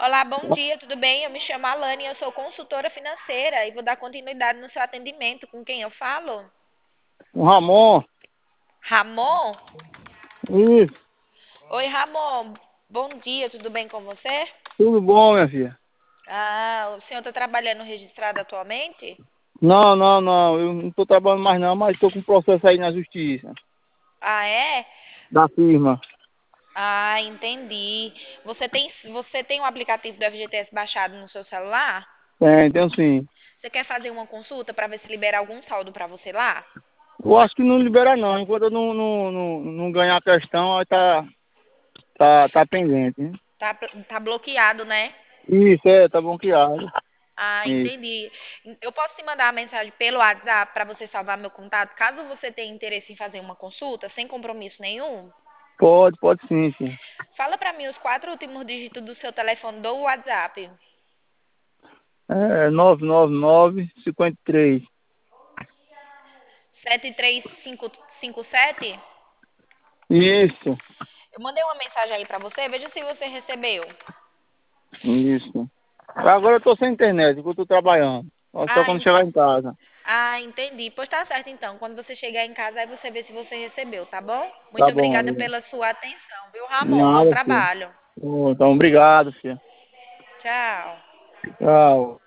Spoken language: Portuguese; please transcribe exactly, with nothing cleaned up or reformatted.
Olá, bom dia, tudo bem? Eu me chamo Alane, eu sou consultora financeira e vou dar continuidade no seu atendimento. Com quem eu falo? O Ramon, Ramon? isso, Oi, Ramon. Bom dia, tudo bem com você? tudo bom, minha filha? Ah, o senhor está trabalhando registrado atualmente? Não, não, não, eu não estou trabalhando mais não, mas estou com um processo aí na justiça, Ah, é? da firma. Ah, entendi. Você tem, você tem o aplicativo do F G T S baixado no seu celular? Tem, tem sim. Você quer fazer uma consulta para ver se libera algum saldo para você lá? Eu acho que não libera não, enquanto eu não, não, não, não ganhar a questão, aí tá, tá, tá pendente, né? Tá, tá bloqueado, né? Isso, é, tá bloqueado. Ah, Isso. entendi. Eu posso te mandar uma mensagem pelo WhatsApp para você salvar meu contato, caso você tenha interesse em fazer uma consulta, sem compromisso nenhum? Pode, pode sim, sim. Fala para mim os quatro últimos dígitos do seu telefone do WhatsApp. É nove nove nove, cinquenta e três. sete três cinco cinco sete? Isso, Eu mandei uma mensagem aí para você, veja se você recebeu. isso. Agora eu tô sem internet, porque eu tô trabalhando. Só Ah, quando en- chegar em casa. ah, entendi. Pois tá certo então. Quando você chegar em casa, aí você vê se você recebeu, tá bom? Tá Muito bom, obrigada amigo. pela sua atenção, viu, Ramon? Bom Nada, filho. trabalho. Então, obrigado, filho. Tchau. Tchau.